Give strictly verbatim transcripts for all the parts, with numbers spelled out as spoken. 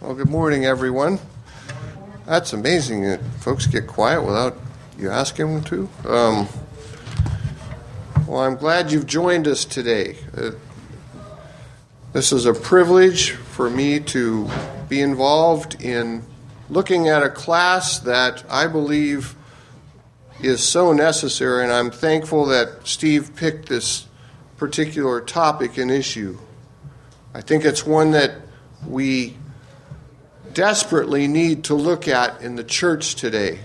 Well, good morning, everyone. That's amazing that folks get quiet without you asking them to. Um, well, I'm glad you've joined us today. Uh, this is a privilege for me to be involved in looking at a class that I believe is so necessary, and I'm thankful that Steve picked this particular topic and issue. I think it's one that we desperately need to look at in the church today.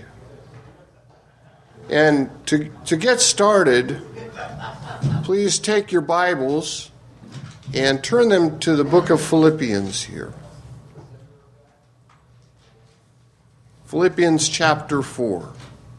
And to to get started, please take your Bibles and turn them to the book of Philippians here. Philippians chapter four.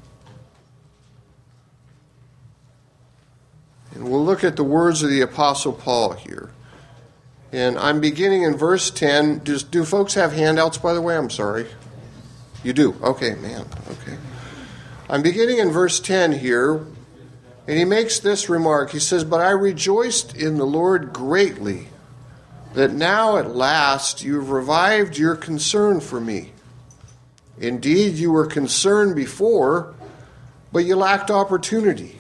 And we'll look at the words of the Apostle Paul here. And I'm beginning in verse ten. Does, do folks have handouts, by the way? I'm sorry. You do? Okay, man. Okay. I'm beginning in verse ten here, and he makes this remark. He says, "But I rejoiced in the Lord greatly, that now at last you have revived your concern for me. Indeed, you were concerned before, but you lacked opportunity.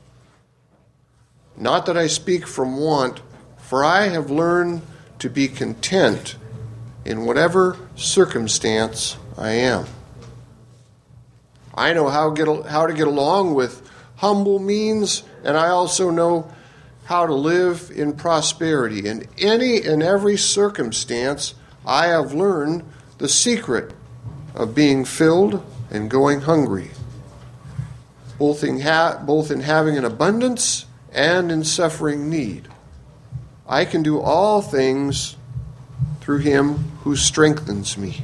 Not that I speak from want, for I have learned to be content in whatever circumstance I am. I know how, get, how to get along with humble means, and I also know how to live in prosperity. In any and every circumstance, I have learned the secret of being filled and going hungry, both in, ha- both in having an abundance and in suffering need. I can do all things through him who strengthens me."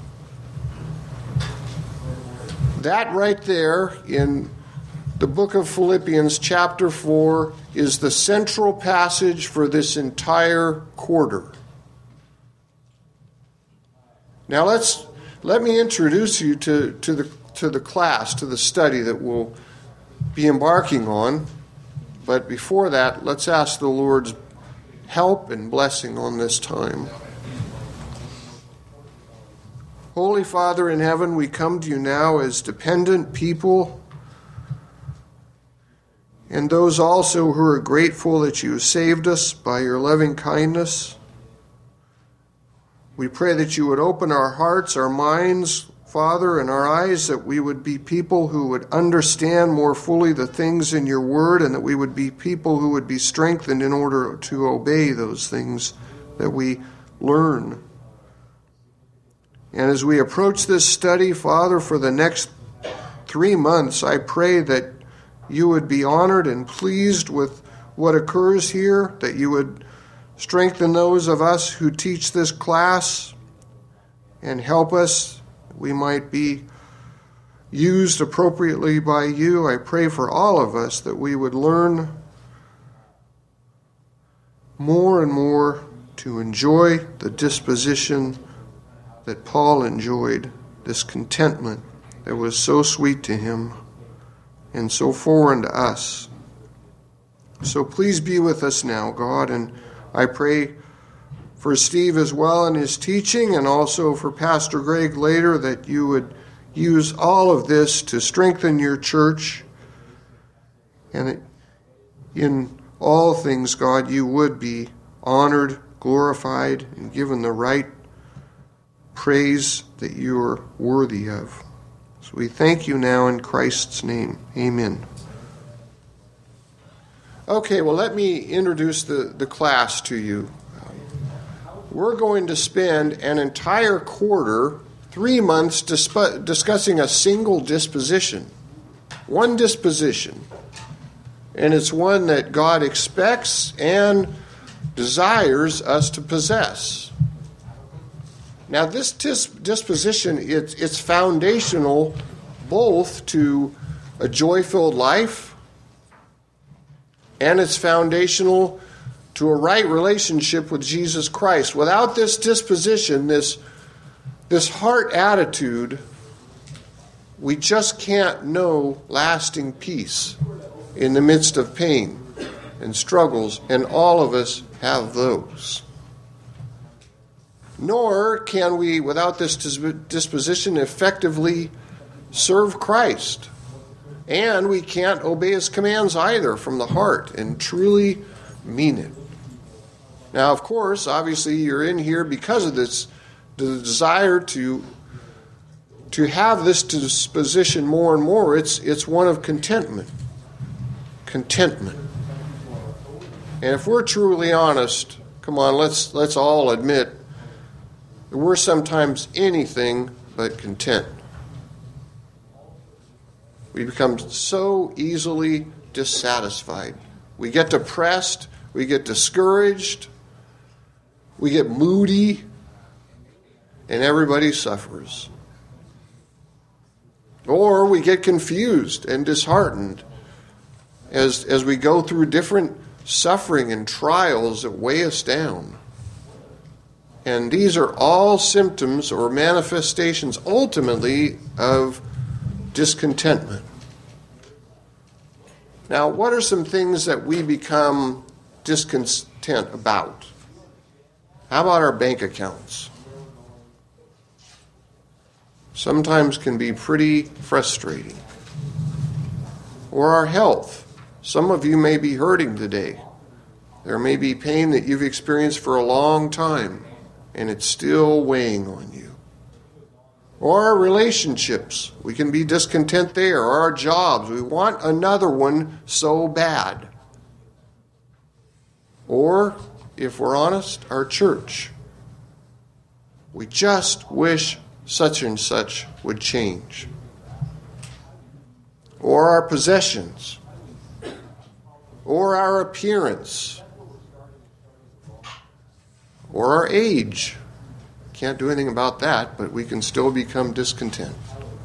That right there in the book of Philippians chapter four is the central passage for this entire quarter. Now let's let me introduce you to, to the to the class, to the study that we'll be embarking on. But before that, let's ask the Lord's help and blessing on this time. Holy Father in heaven, we come to you now as dependent people, and those also who are grateful that you saved us by your loving kindness. We pray that you would open our hearts, our minds, Father, and our eyes, that we would be people who would understand more fully the things in your word, and that we would be people who would be strengthened in order to obey those things that we learn. And as we approach this study, Father, for the next three months, I pray that you would be honored and pleased with what occurs here, that you would strengthen those of us who teach this class and help us we might be used appropriately by you. I pray for all of us that we would learn more and more to enjoy the disposition that Paul enjoyed, this contentment that was so sweet to him and so foreign to us. So please be with us now, God, and I pray for Steve as well in his teaching, and also for Pastor Greg later, that you would use all of this to strengthen your church, and that in all things, God, you would be honored, glorified, and given the right praise that you are worthy of. So we thank you now in Christ's name. Amen. Okay, well, let me introduce the, the class to you. We're going to spend an entire quarter, three months, disp- discussing a single disposition. One disposition. And it's one that God expects and desires us to possess. Now, this dis- disposition, it's, it's foundational both to a joy-filled life, and it's foundational to a right relationship with Jesus Christ. Without this disposition, this, this heart attitude, we just can't know lasting peace in the midst of pain and struggles, and all of us have those. Nor can we, without this disposition, effectively serve Christ. And we can't obey his commands either from the heart and truly mean it. Now, of course, obviously you're in here because of this, the desire to, to have this disposition more and more. It's, it's one of contentment. Contentment. And if we're truly honest, come on, let's let's all admit that we're sometimes anything but content. We become so easily dissatisfied. We get depressed, we get discouraged, we get moody, and everybody suffers. Or we get confused and disheartened as, as we go through different suffering and trials that weigh us down. And these are all symptoms or manifestations ultimately of discontentment. Now, what are some things that we become discontent about? How about our bank accounts? Sometimes can be pretty frustrating. Or our health. Some of you may be hurting today. There may be pain that you've experienced for a long time, and it's still weighing on you. Or our relationships. We can be discontent there. Or our jobs. We want another one so bad. Or, if we're honest, our church. We just wish such and such would change. Or our possessions. Or our appearance. Or our age. Can't do anything about that, but we can still become discontent.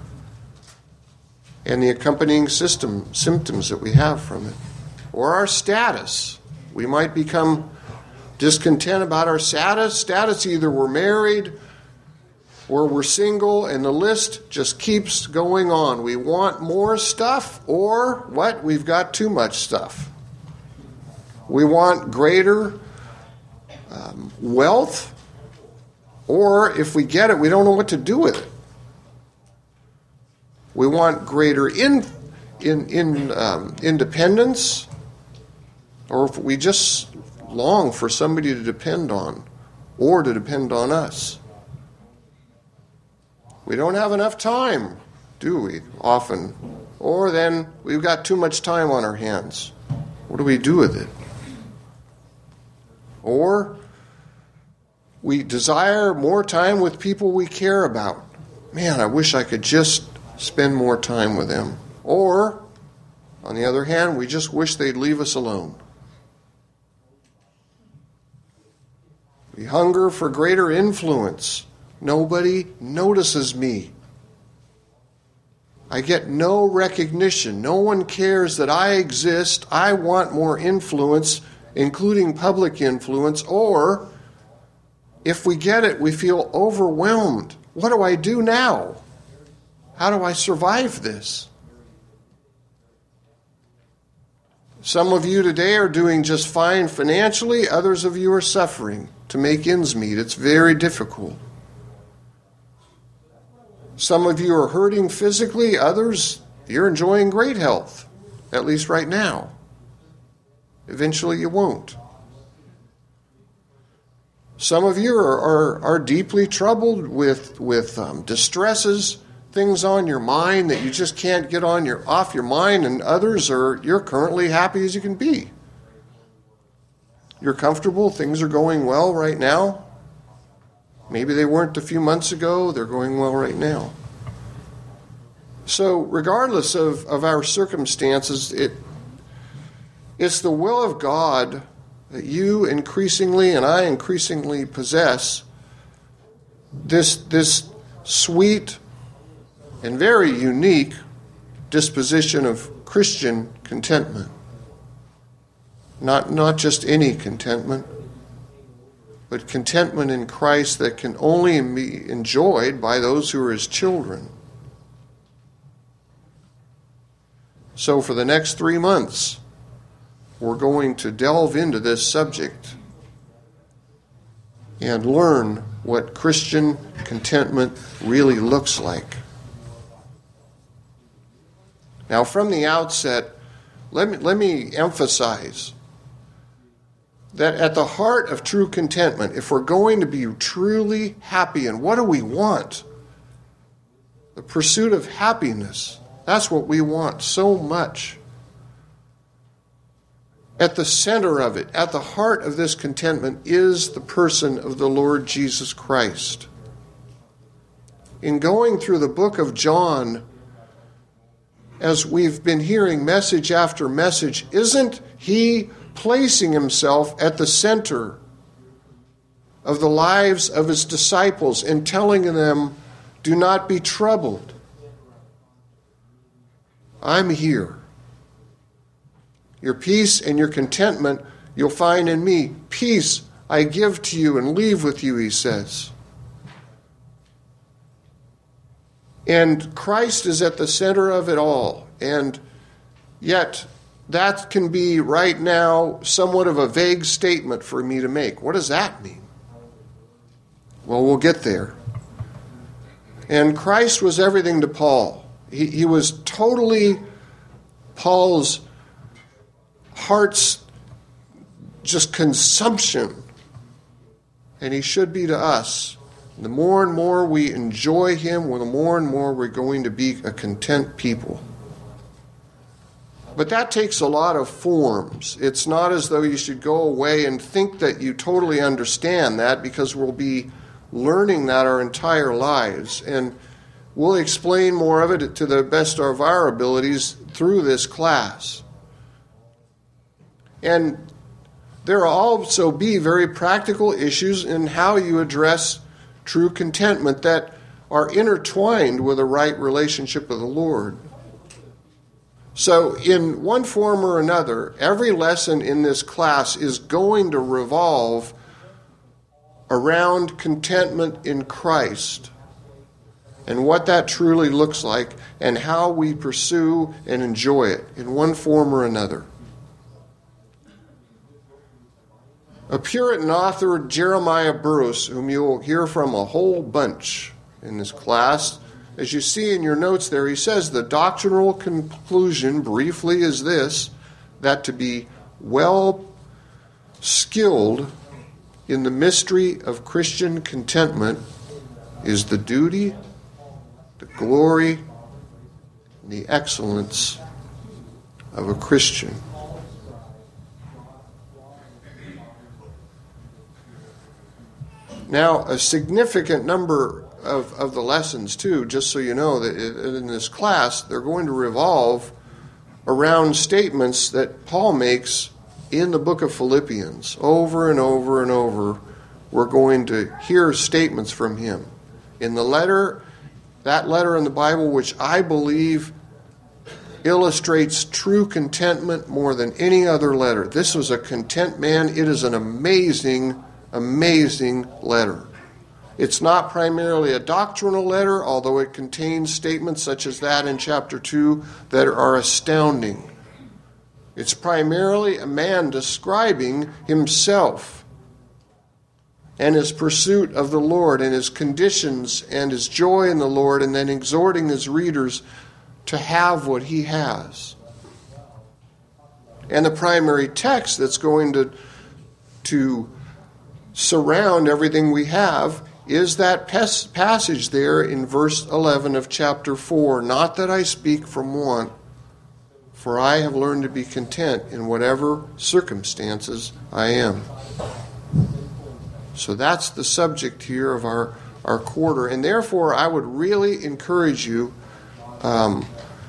And the accompanying system, symptoms that we have from it. Or our status. We might become discontent about our status. Status, either we're married or we're single, and the list just keeps going on. We want more stuff, or what? We've got too much stuff. We want greater um, wealth, or if we get it, we don't know what to do with it. We want greater in, in, in um, independence, or if we just long for somebody to depend on, or to depend on us. We don't have enough time, do we, often? Or then we've got too much time on our hands. What do we do with it? Or we desire more time with people we care about. Man, I wish I could just spend more time with them. Or, on the other hand, we just wish they'd leave us alone. We hunger for greater influence. Nobody notices me. I get no recognition. No one cares that I exist. I want more influence, including public influence. Or, if we get it, we feel overwhelmed. What do I do now? How do I survive this? Some of you today are doing just fine financially. Others of you are suffering to make ends meet. It's very difficult. Some of you are hurting physically. Others, you're enjoying great health, at least right now. Eventually you won't. Some of you are, are, are deeply troubled with, with um, distresses, things on your mind that you just can't get on your off your mind, and others are, you're currently happy as you can be. You're comfortable, things are going well right now. Maybe they weren't a few months ago, they're going well right now. So regardless of, of our circumstances, it it's the will of God that you increasingly and I increasingly possess this, this sweet and very unique disposition of Christian contentment. Not, not just any contentment, but contentment in Christ that can only be enjoyed by those who are his children. So for the next three months, we're going to delve into this subject and learn what Christian contentment really looks like. Now, from the outset, let me, let me emphasize that at the heart of true contentment, if we're going to be truly happy, and what do we want? The pursuit of happiness. That's what we want so much. At the center of it, at the heart of this contentment, is the person of the Lord Jesus Christ. In going through the book of John, as we've been hearing message after message, isn't he placing himself at the center of the lives of his disciples and telling them, do not be troubled. I'm here. Your peace and your contentment you'll find in me. Peace I give to you and leave with you, he says. And Christ is at the center of it all. And yet, that can be right now somewhat of a vague statement for me to make. What does that mean? Well, we'll get there. And Christ was everything to Paul. He, he was totally Paul's heart's just consumption. And he should be to us. The more and more we enjoy him, the more and more we're going to be a content people. But that takes a lot of forms. It's not as though you should go away and think that you totally understand that, because we'll be learning that our entire lives. And we'll explain more of it to the best of our abilities through this class. And there will also be very practical issues in how you address true contentment that are intertwined with a right relationship with the Lord. So in one form or another, every lesson in this class is going to revolve around contentment in Christ and what that truly looks like and how we pursue and enjoy it in one form or another. A Puritan author, Jeremiah Burroughs, whom you'll hear from a whole bunch in this class, as you see in your notes there, he says the doctrinal conclusion briefly is this, that to be well skilled in the mystery of Christian contentment is the duty, the glory, and the excellence of a Christian. Now, a significant number of, of the lessons, too, just so you know, that in this class, they're going to revolve around statements that Paul makes in the book of Philippians. Over and over and over, we're going to hear statements from him. In the letter, that letter in the Bible, which I believe illustrates true contentment more than any other letter. This was a content man. It is an amazing Amazing letter. It's not primarily a doctrinal letter, although it contains statements such as that in chapter two that are astounding. It's primarily a man describing himself and his pursuit of the Lord and his conditions and his joy in the Lord, and then exhorting his readers to have what he has. And the primary text that's going to, to surround everything we have is that pas- passage there in verse eleven of chapter four. Not that I speak from want, for I have learned to be content in whatever circumstances I am. So that's the subject here of our, our quarter. And therefore, I would really encourage you um,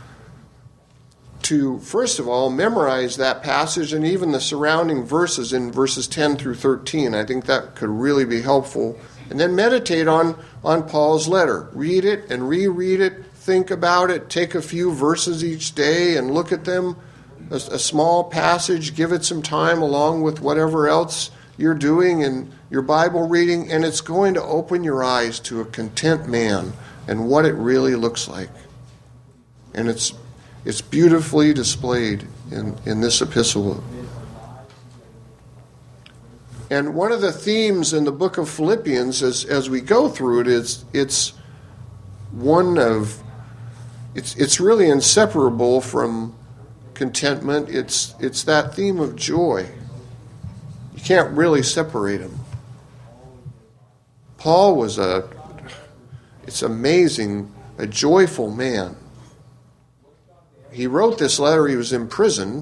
to, first of all, memorize that passage and even the surrounding verses in verses ten through thirteen. I think that could really be helpful. And then meditate on, on Paul's letter. Read it and reread it. Think about it. Take a few verses each day and look at them. A, a small passage. Give it some time along with whatever else you're doing in your Bible reading. And it's going to open your eyes to a content man and what it really looks like. And it's It's beautifully displayed in, in this epistle. And one of the themes in the book of Philippians, as, as we go through it, is it's one of, it's it's really inseparable from contentment. It's it's that theme of joy. You can't really separate them. Paul was a, it's amazing, a joyful man. He wrote this letter, he was imprisoned,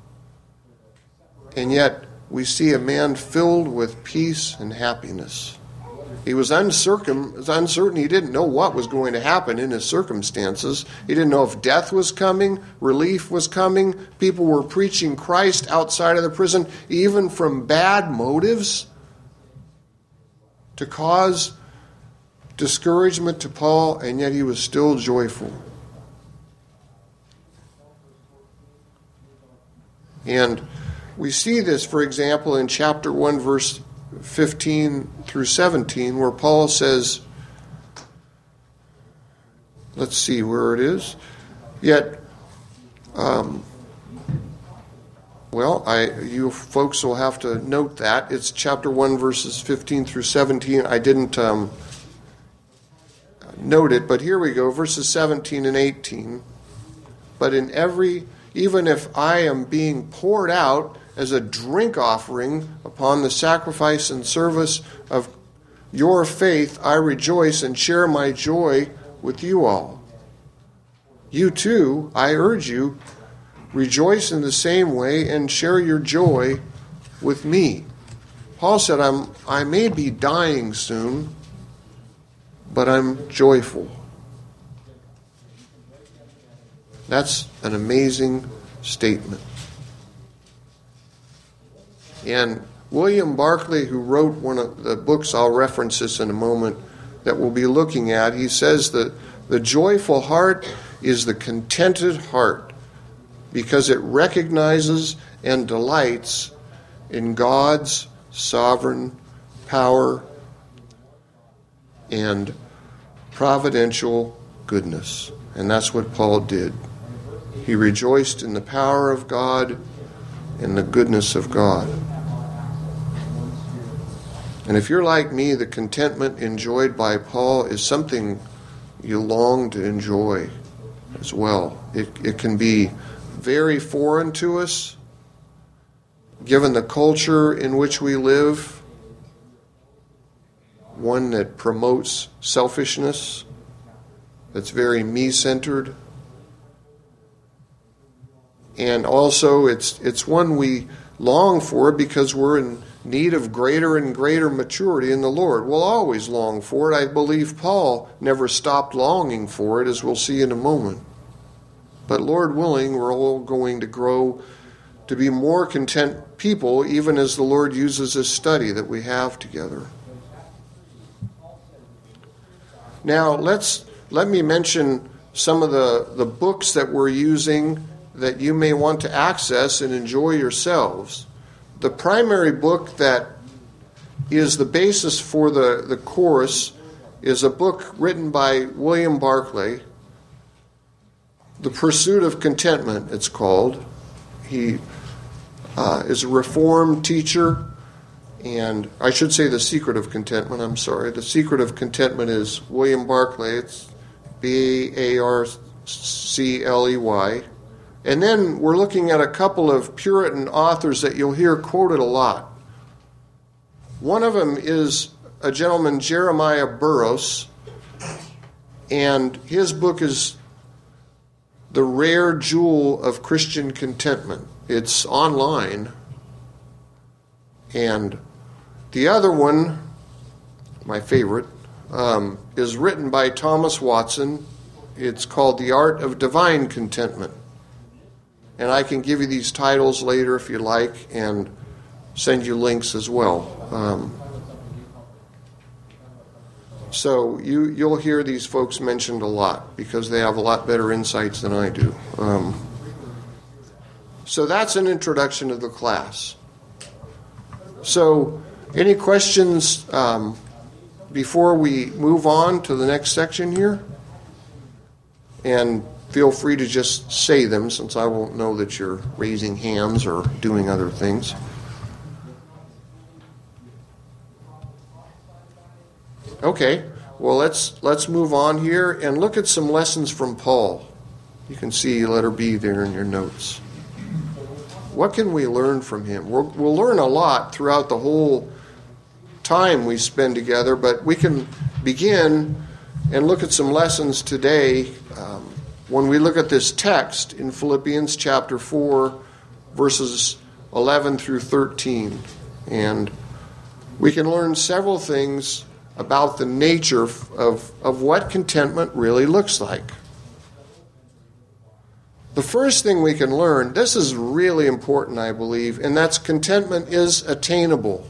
and yet we see a man filled with peace and happiness. He was uncircum, uncertain. He didn't know what was going to happen in his circumstances. He didn't know if death was coming, relief was coming. People were preaching Christ outside of the prison, even from bad motives, to cause discouragement to Paul, and yet he was still joyful. And we see this, for example, in chapter one, verse fifteen through seventeen, where Paul says, let's see where it is. Yet, um, well, I you folks will have to note that. It's chapter one, verses fifteen through seventeen. I didn't um, note it, but here we go, verses seventeen and eighteen. But in every, even if I am being poured out as a drink offering upon the sacrifice and service of your faith, I rejoice and share my joy with you all. You too, I urge you, rejoice in the same way and share your joy with me. Paul said, I'm, I may be dying soon, but I'm joyful. That's an amazing statement. And William Barclay, who wrote one of the books, I'll reference this in a moment, that we'll be looking at, he says that the joyful heart is the contented heart because it recognizes and delights in God's sovereign power and providential goodness. And that's what Paul did. He rejoiced in the power of God and the goodness of God. And if you're like me, the contentment enjoyed by Paul is something you long to enjoy as well. It, it can be very foreign to us, given the culture in which we live, one that promotes selfishness, that's very me-centered. And also it's it's one we long for because we're in need of greater and greater maturity in the Lord. We'll always long for it. I believe Paul never stopped longing for it, as we'll see in a moment. But Lord willing, we're all going to grow to be more content people, even as the Lord uses this study that we have together. Now, let's let me mention some of the, the books that we're using that you may want to access and enjoy yourselves. The primary book that is the basis for the, the course is a book written by William Barclay, The Pursuit of Contentment, it's called. He uh, is a Reformed teacher, and I should say The Secret of Contentment, I'm sorry. The Secret of Contentment is William Barclay. It's B A R C L E Y. And then we're looking at a couple of Puritan authors that you'll hear quoted a lot. One of them is a gentleman, Jeremiah Burroughs, and his book is The Rare Jewel of Christian Contentment. It's online. And the other one, my favorite, um, is written by Thomas Watson. It's called The Art of Divine Contentment. And I can give you these titles later if you like and send you links as well. Um, so you, you'll hear these folks mentioned a lot because they have a lot better insights than I do. Um, so that's an introduction to the class. So any questions um, before we move on to the next section here? And feel free to just say them, since I won't know that you're raising hands or doing other things. Okay, well, let's let's move on here and look at some lessons from Paul. You can see letter B there in your notes. What can we learn from him? We'll, we'll learn a lot throughout the whole time we spend together, but we can begin and look at some lessons today um, when we look at this text in Philippians chapter four, verses eleven through thirteen. And we can learn several things about the nature of, of what contentment really looks like. The first thing we can learn, this is really important, I believe, and that's contentment is attainable.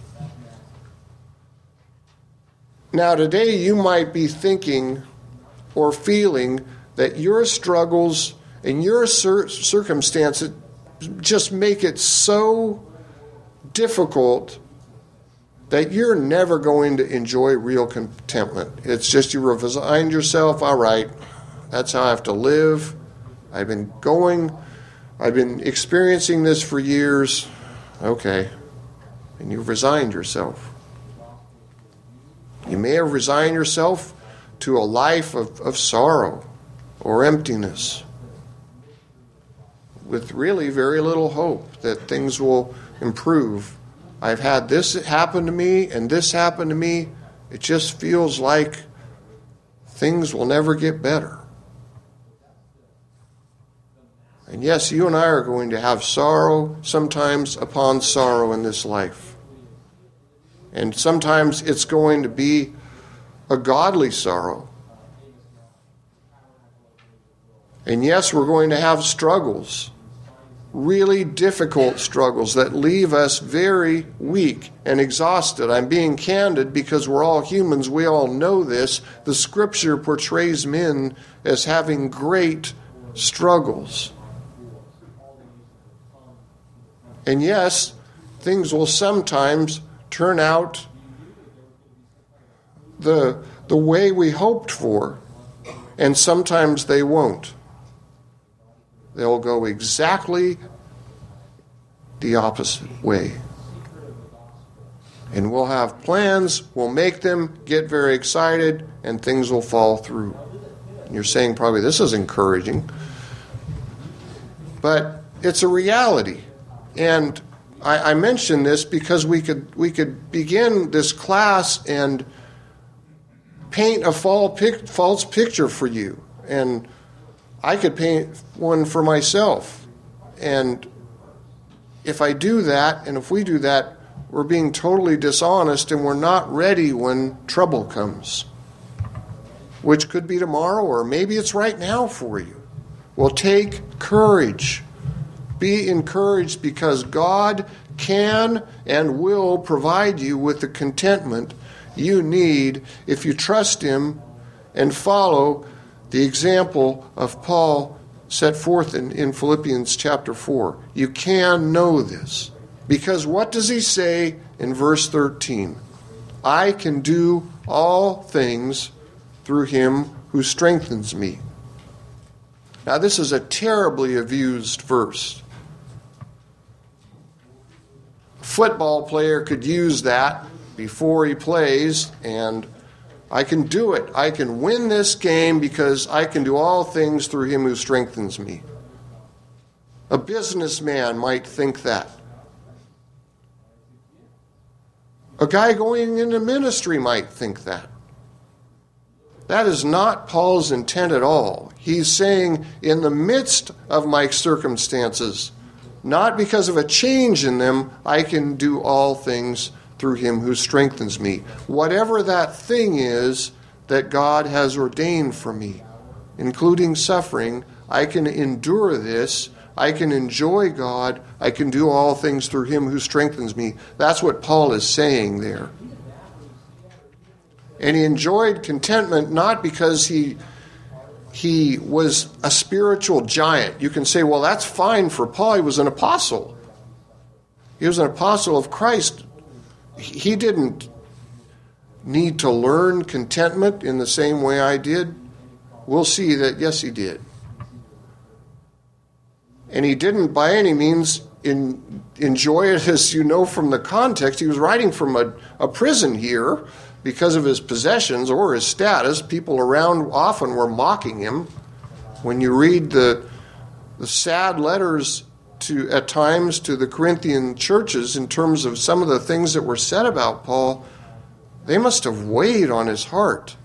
Now, today you might be thinking or feeling that your struggles and your cir- circumstances just make it so difficult that you're never going to enjoy real contentment. It's just you resigned yourself, all right, that's how I have to live. I've been going, I've been experiencing this for years. Okay. And you've resigned yourself. You may have resigned yourself to a life of, of sorrow or emptiness with really very little hope that things will improve. I've had this happen to me and this happen to me. It just feels like things will never get better. And yes, you and I are going to have sorrow sometimes upon sorrow in this life. And sometimes it's going to be a godly sorrow. And yes, we're going to have struggles, really difficult struggles that leave us very weak and exhausted. I'm being candid because we're all humans. We all know this. The Scripture portrays men as having great struggles. And yes, things will sometimes turn out the, the way we hoped for, and sometimes they won't. They'll go exactly the opposite way. And we'll have plans, we'll make them, get very excited, and things will fall through. And you're saying probably this is encouraging. But it's a reality. And I, I mention this because we could we could begin this class and paint a false picture for you. And I could paint one for myself. And if I do that, and if we do that, we're being totally dishonest and we're not ready when trouble comes, which could be tomorrow or maybe it's right now for you. Well, take courage. Be encouraged because God can and will provide you with the contentment you need if you trust Him and follow the example of Paul set forth in, in Philippians chapter four. You can know this. Because what does he say in verse thirteen? I can do all things through Him who strengthens me. Now this is a terribly abused verse. A football player could use that before he plays, and I can do it. I can win this game because I can do all things through Him who strengthens me. A businessman might think that. A guy going into ministry might think that. That is not Paul's intent at all. He's saying, in the midst of my circumstances, not because of a change in them, I can do all things through Him who strengthens me. Whatever that thing is that God has ordained for me, including suffering, I can endure this. I can enjoy God. I can do all things through Him who strengthens me. That's what Paul is saying there. And he enjoyed contentment not because he he was a spiritual giant. You can say, well, that's fine for Paul. He was an apostle. He was an apostle of Christ. He didn't need to learn contentment in the same way I did. We'll see that, yes, he did. And he didn't by any means in, enjoy it, as you know from the context. He was writing from a, a prison here, because of his possessions or his status. People around often were mocking him. When you read the, the sad letters to at times to the Corinthian churches in terms of some of the things that were said about Paul, they must have weighed on his heart.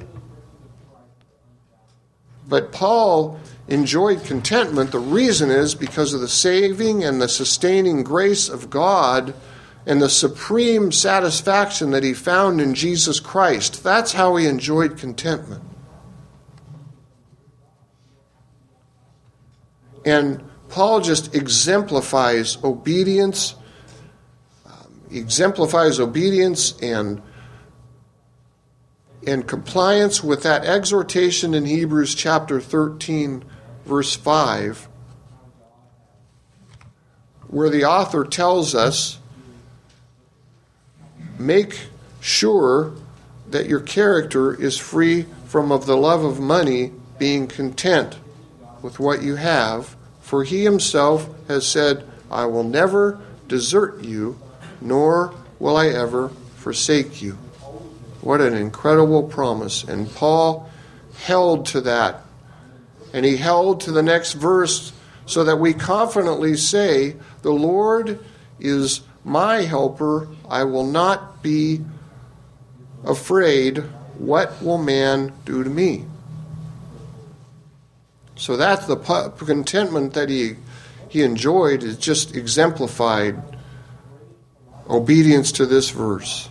But Paul enjoyed contentment. The reason is because of the saving and the sustaining grace of God and the supreme satisfaction that he found in Jesus Christ. That's how he enjoyed contentment. And Paul just exemplifies obedience, um, exemplifies obedience and in compliance with that exhortation in Hebrews chapter thirteen, verse five, where the author tells us, make sure that your character is free from of the love of money, being content with what you have, for he himself has said, I will never desert you, nor will I ever forsake you. What an incredible promise. And Paul held to that. And he held to the next verse so that we confidently say, the Lord is my helper. I will not be afraid. What will man do to me? So that's the contentment that he, he enjoyed, is just exemplified obedience to this verse.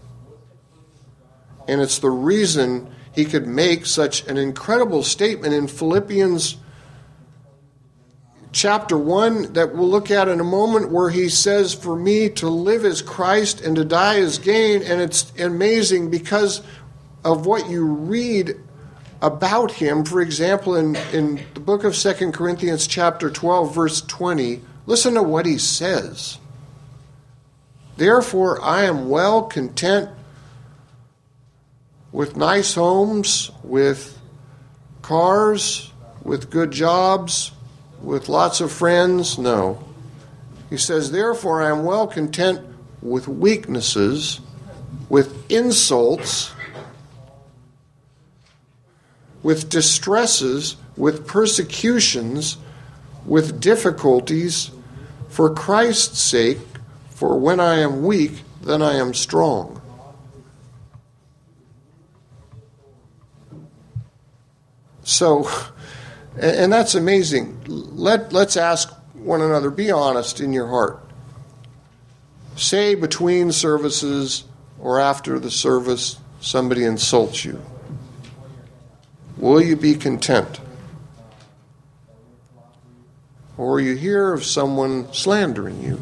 And it's the reason he could make such an incredible statement in Philippians chapter one that we'll look at in a moment, where he says, for me to live is Christ and to die is gain. And it's amazing because of what you read about him. For example, in, in the book of Second Corinthians chapter twelve, verse twenty, listen to what he says. Therefore I am well content with nice homes, with cars, with good jobs, with lots of friends? No. He says, therefore I am well content with weaknesses, with insults, with distresses, with persecutions, with difficulties, for Christ's sake, for when I am weak, then I am strong. So, and that's amazing. Let, let's ask one another, be honest in your heart. Say between services or after the service somebody insults you. Will you be content? Or you hear of someone slandering you.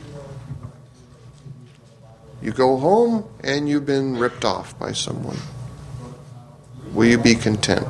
You go home and you've been ripped off by someone. Will you be content?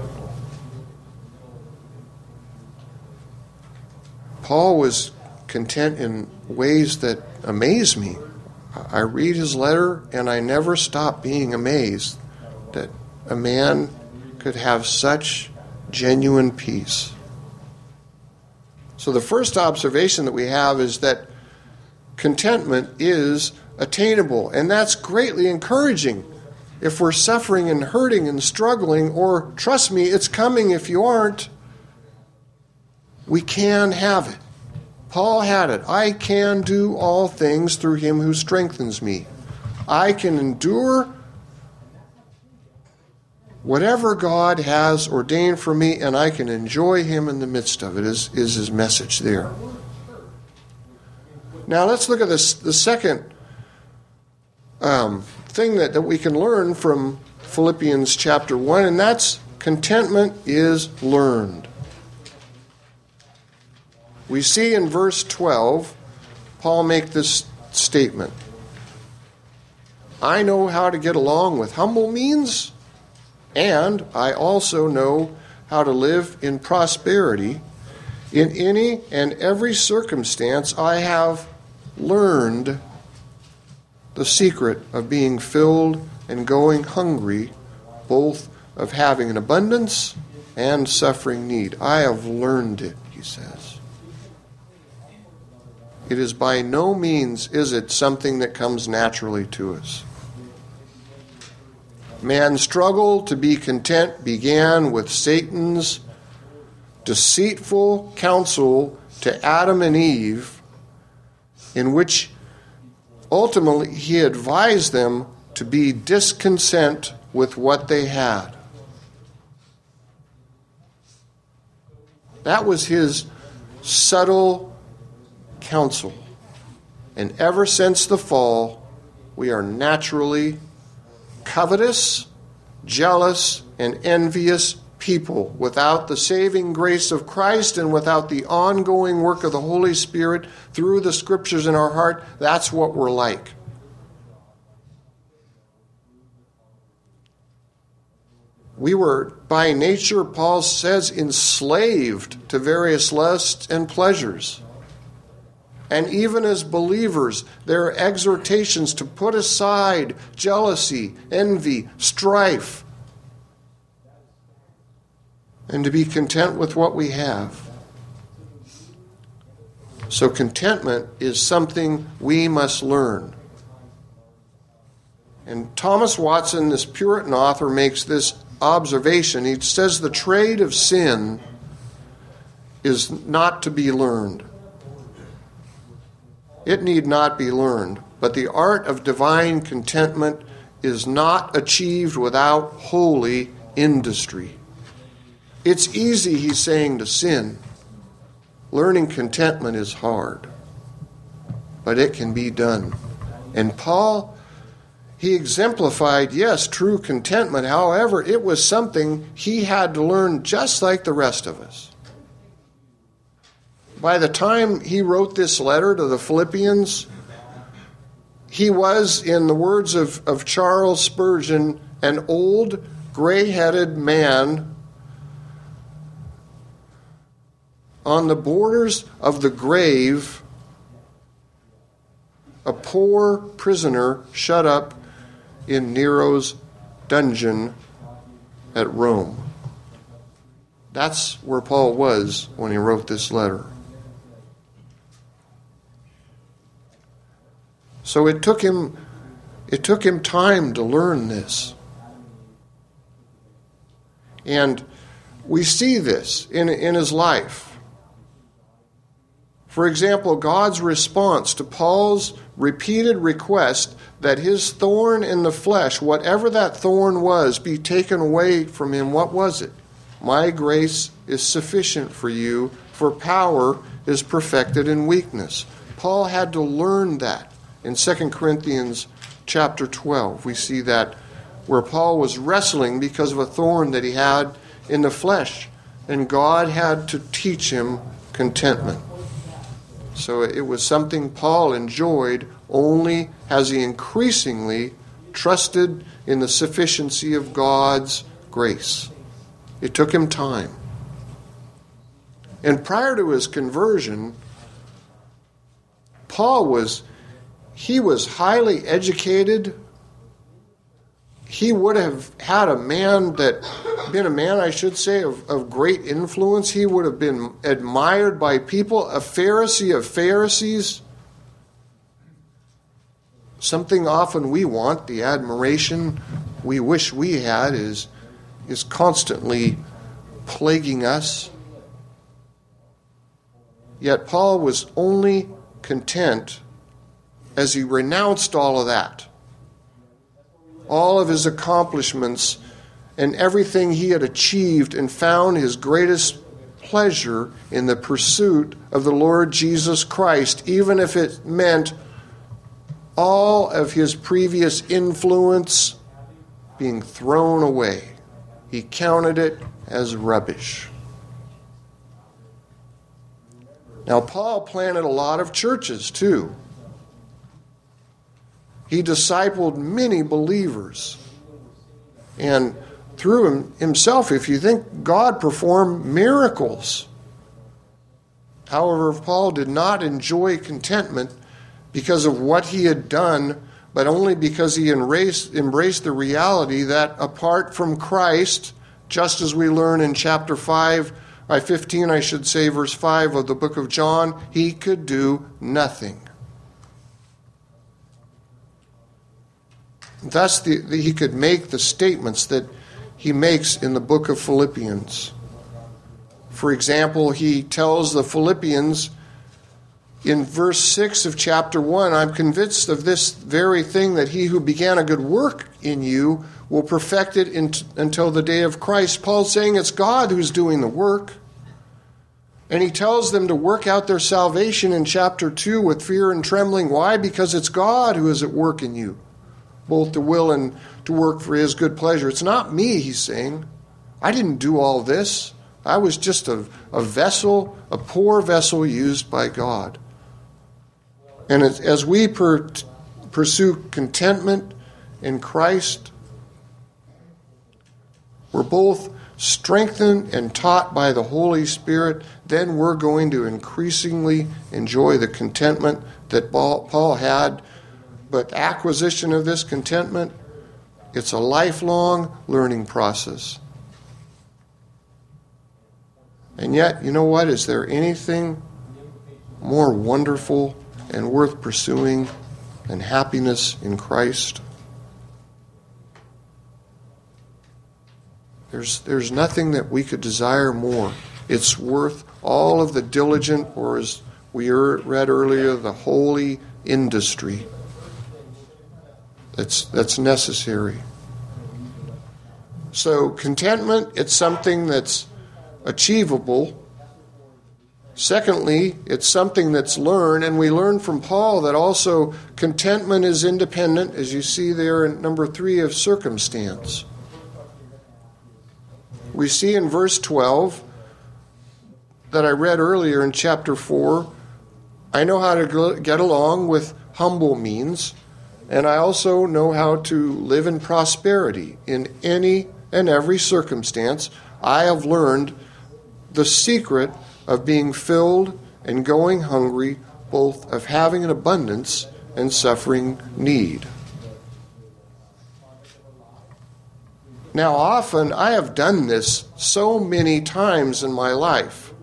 Paul was content in ways that amaze me. I read his letter and I never stop being amazed that a man could have such genuine peace. So the first observation that we have is that contentment is attainable, and that's greatly encouraging. If we're suffering and hurting and struggling, or trust me, it's coming if you aren't, we can have it. Paul had it. I can do all things through him who strengthens me. I can endure whatever God has ordained for me, and I can enjoy him in the midst of it, is, is his message there. Now let's look at this, the second um, thing that, that we can learn from Philippians chapter one, and that's contentment is learned. We see in verse twelve, Paul make this statement. I know how to get along with humble means, and I also know how to live in prosperity. In any and every circumstance, I have learned the secret of being filled and going hungry, both of having an abundance and suffering need. I have learned it, he says. It is by no means is it something that comes naturally to us. Man's struggle to be content began with Satan's deceitful counsel to Adam and Eve, in which ultimately he advised them to be discontent with what they had. That was his subtle counsel. And ever since the fall, we are naturally covetous, jealous, and envious people. Without the saving grace of Christ and without the ongoing work of the Holy Spirit through the Scriptures in our heart, that's what we're like. We were, by nature, Paul says, enslaved to various lusts and pleasures. And even as believers, there are exhortations to put aside jealousy, envy, strife, and to be content with what we have. So contentment is something we must learn. And Thomas Watson, this Puritan author, makes this observation. He says the trade of sin is not to be learned. It need not be learned, but the art of divine contentment is not achieved without holy industry. It's easy, he's saying, to sin. Learning contentment is hard, but it can be done. And Paul, he exemplified, yes, true contentment. However, it was something he had to learn just like the rest of us. By the time he wrote this letter to the Philippians, he was, in the words of, of Charles Spurgeon, an old, gray-headed man on the borders of the grave, a poor prisoner shut up in Nero's dungeon at Rome. That's where Paul was when he wrote this letter. So it took him it took him time to learn this. And we see this in, in his life. For example, God's response to Paul's repeated request that his thorn in the flesh, whatever that thorn was, be taken away from him. What was it? My grace is sufficient for you, for power is perfected in weakness. Paul had to learn that. In Second Corinthians chapter twelve, we see that where Paul was wrestling because of a thorn that he had in the flesh, and God had to teach him contentment. So it was something Paul enjoyed only as he increasingly trusted in the sufficiency of God's grace. It took him time. And prior to his conversion, Paul was He was highly educated. He would have had a man that, been a man, I should say, of, of great influence. He would have been admired by people, a Pharisee of Pharisees. Something often we want, the admiration we wish we had, is, is constantly plaguing us. Yet Paul was only content as he renounced all of that, all of his accomplishments and everything he had achieved, and found his greatest pleasure in the pursuit of the Lord Jesus Christ, even if it meant all of his previous influence being thrown away. He counted it as rubbish. Now, Paul planted a lot of churches, too. He discipled many believers. And through him, himself, if you think, God performed miracles. However, Paul did not enjoy contentment because of what he had done, but only because he embraced, embraced the reality that apart from Christ, just as we learn in chapter five, by fifteen, I should say, verse five of the book of John, he could do nothing. thus the, the, he could make the statements that he makes in the book of Philippians. For example, he tells the Philippians in verse six of chapter one, I'm convinced of this very thing, that he who began a good work in you will perfect it in, until the day of Christ. Paul's saying it's God who's doing the work. And he tells them to work out their salvation in chapter two with fear and trembling. Why? Because it's God who is at work in you, both to will and to work for his good pleasure. It's not me, he's saying. I didn't do all this. I was just a, a vessel, a poor vessel used by God. And as, as we per, pursue contentment in Christ, we're both strengthened and taught by the Holy Spirit. Then we're going to increasingly enjoy the contentment that Paul had. But acquisition of this contentment, it's a lifelong learning process. And yet, you know what? Is there anything more wonderful and worth pursuing than happiness in Christ? There's, there's nothing that we could desire more. It's worth all of the diligent, or as we read earlier, the holy industry that's, that's necessary. So contentment, it's something that's achievable. Secondly, it's something that's learned, and we learn from Paul that also contentment is independent, as you see there in number three, of circumstance. We see in verse twelve that I read earlier in chapter four, I know how to get along with humble means, and I also know how to live in prosperity. In any and every circumstance, I have learned the secret of being filled and going hungry, both of having an abundance and suffering need. Now, often I have done this so many times in my life.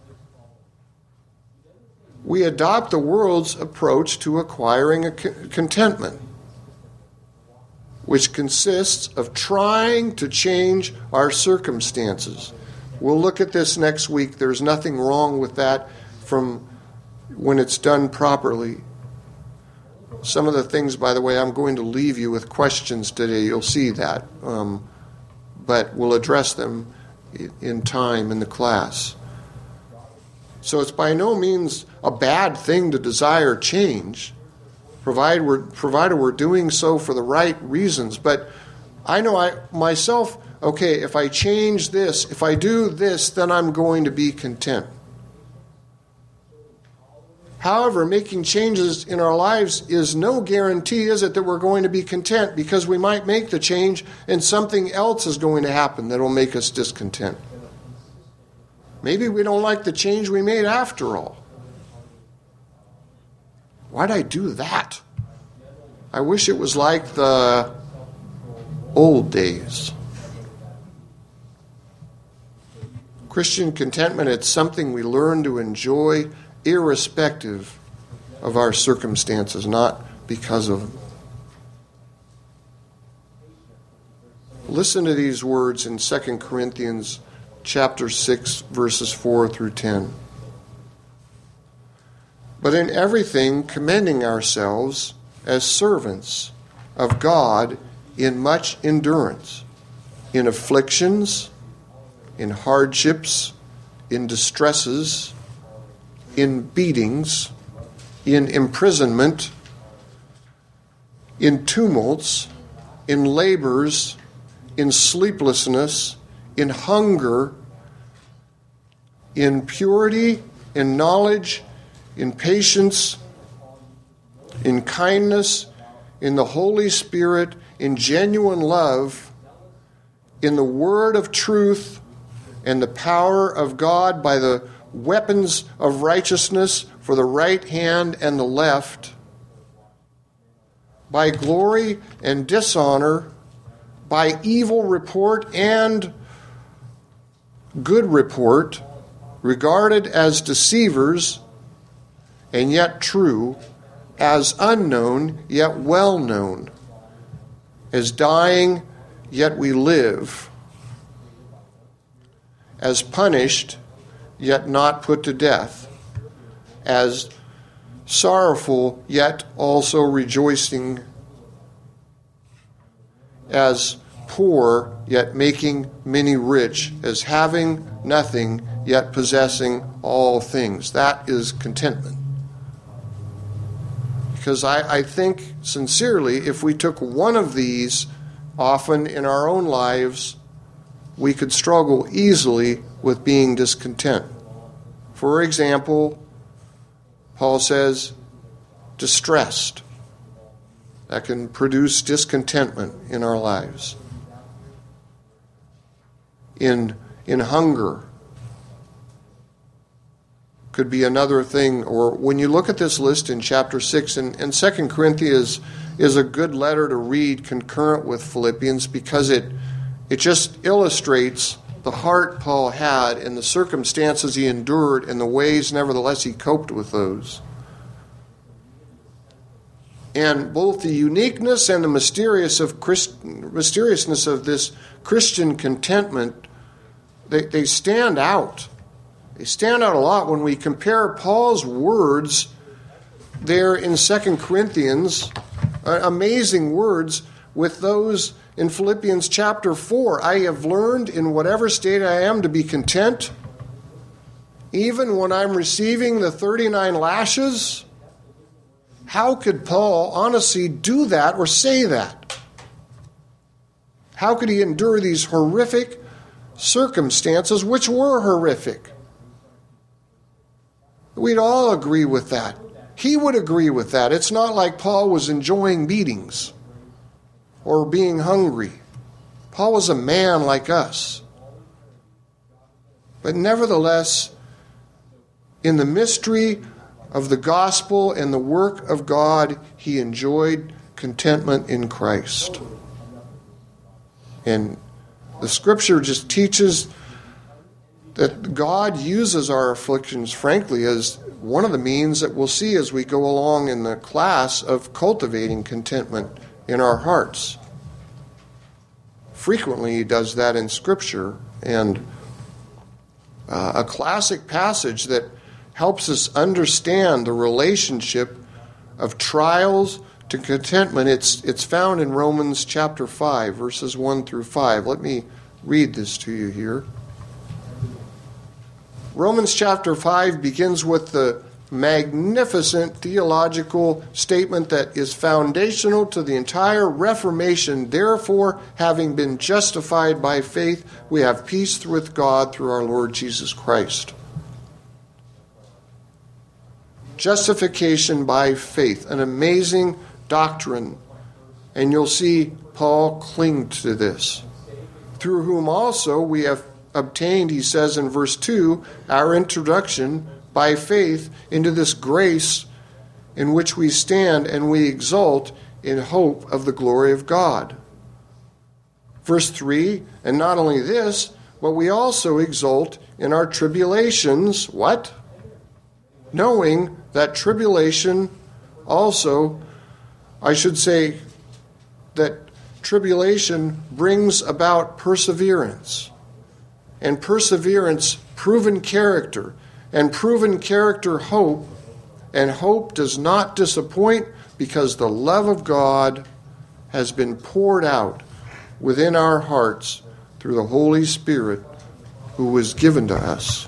We adopt the world's approach to acquiring a contentment, which consists of trying to change our circumstances. We'll look at this next week. There's nothing wrong with that from when it's done properly. Some of the things, by the way, I'm going to leave you with questions today. You'll see that. Um, but we'll address them in time in the class. So it's by no means a bad thing to desire change, provided we're, provided we're doing so for the right reasons. But I know I myself, okay, if I change this, if I do this, then I'm going to be content. However, making changes in our lives is no guarantee, is it, that we're going to be content, because we might make the change and something else is going to happen that will make us discontent. Maybe we don't like the change we made after all. Why'd I do that? I wish it was like the old days. Christian contentment, it's something we learn to enjoy irrespective of our circumstances, not because of them. Listen to these words in Second Corinthians chapter six, verses four through ten. But in everything commending ourselves as servants of God in much endurance, in afflictions, in hardships, in distresses, in beatings, in imprisonment, in tumults, in labors, in sleeplessness, in hunger, in purity, in knowledge, in patience, in kindness, in the Holy Spirit, in genuine love, in the word of truth, and the power of God by the weapons of righteousness for the right hand and the left, by glory and dishonor, by evil report and good report, regarded as deceivers and yet true, as unknown yet well known, as dying, yet we live, as punished, yet not put to death, as sorrowful, yet also rejoicing, as poor, yet making many rich, as having nothing, yet possessing all things. That is contentment. Because I, I think, sincerely, if we took one of these often in our own lives, we could struggle easily with being discontent. For example, Paul says, distressed. That can produce discontentment in our lives. In, in hunger could be another thing. Or when you look at this list in chapter six, and, and Second Corinthians is a good letter to read concurrent with Philippians because it it just illustrates the heart Paul had and the circumstances he endured and the ways, nevertheless, he coped with those. And both the uniqueness and the mysterious of Christ, mysteriousness of this Christian contentment, they, they stand out. They stand out a lot when we compare Paul's words there in Second Corinthians, uh, amazing words, with those in Philippians chapter four. I have learned in whatever state I am to be content, even when I'm receiving the thirty-nine lashes. How could Paul honestly do that or say that? How could he endure these horrific circumstances, which were horrific? We'd all agree with that. He would agree with that. It's not like Paul was enjoying beatings or being hungry. Paul was a man like us. But nevertheless, in the mystery of the gospel and the work of God, he enjoyed contentment in Christ. And the scripture just teaches that God uses our afflictions, frankly, as one of the means that we'll see as we go along in the class of cultivating contentment in our hearts. Frequently he does that in Scripture, and uh, a classic passage that helps us understand the relationship of trials to contentment. It's, it's found in Romans chapter five, verses one through five. Let me read this to you here. Romans chapter five begins with the magnificent theological statement that is foundational to the entire Reformation. Therefore, having been justified by faith, we have peace with God through our Lord Jesus Christ. Justification by faith, an amazing doctrine. And you'll see Paul cling to this. Through whom also we have obtained, he says in verse two, our introduction by faith into this grace in which we stand and we exult in hope of the glory of God. Verse three, and not only this, but we also exult in our tribulations. What? Knowing that tribulation also, I should say, that tribulation brings about perseverance. And perseverance, proven character. And proven character, hope. And hope does not disappoint because the love of God has been poured out within our hearts through the Holy Spirit who was given to us.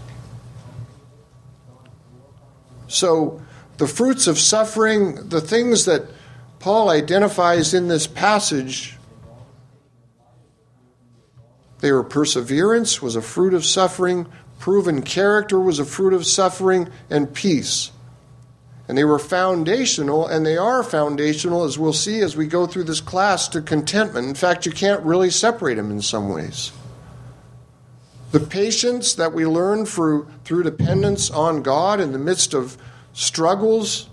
So the fruits of suffering, the things that Paul identifies in this passage, they were perseverance was a fruit of suffering, proven character was a fruit of suffering, and peace. And they were foundational, and they are foundational, as we'll see as we go through this class, to contentment. In fact, you can't really separate them in some ways. The patience that we learn through, through dependence on God in the midst of struggles,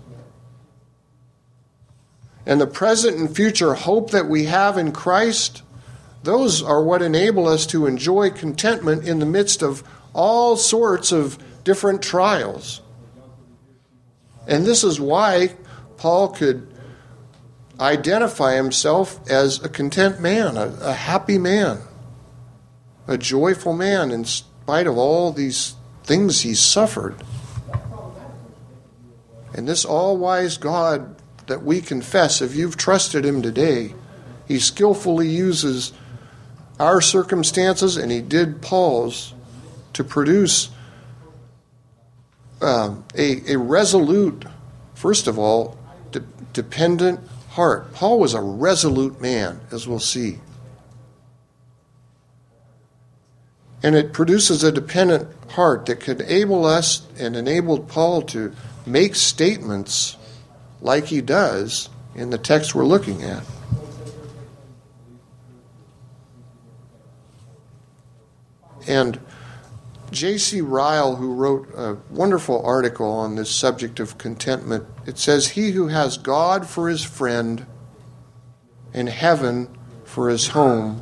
and the present and future hope that we have in Christ, those are what enable us to enjoy contentment in the midst of all sorts of different trials. And this is why Paul could identify himself as a content man, a, a happy man, a joyful man in spite of all these things he's suffered. And this all-wise God that we confess, if you've trusted him today, he skillfully uses our circumstances, and he did Paul's, to produce uh, a, a resolute, first of all, de- dependent heart. Paul was a resolute man, as we'll see. And it produces a dependent heart that could enable us and enabled Paul to make statements like he does in the text we're looking at. And J C Ryle, who wrote a wonderful article on this subject of contentment, it says, "He who has God for his friend and heaven for his home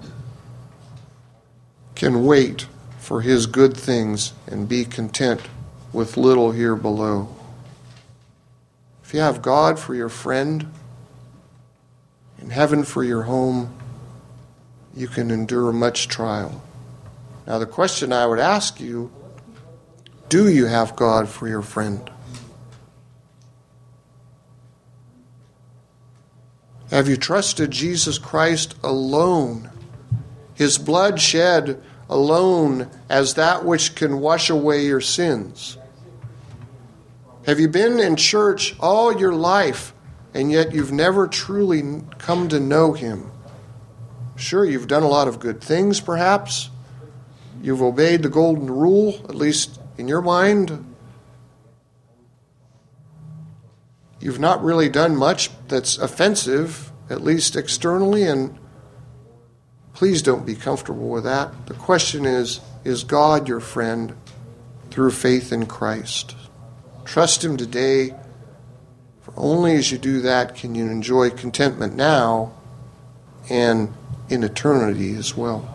can wait for his good things and be content with little here below." If you have God for your friend and heaven for your home, you can endure much trial. Now, the question I would ask you, do you have God for your friend? Have you trusted Jesus Christ alone, his blood shed alone as that which can wash away your sins? Have you been in church all your life and yet you've never truly come to know him? Sure, you've done a lot of good things perhaps. You've obeyed the golden rule, at least in your mind. You've not really done much that's offensive, at least externally, and please don't be comfortable with that. The question is, is God your friend through faith in Christ? Trust him today, for only as you do that can you enjoy contentment now and in eternity as well.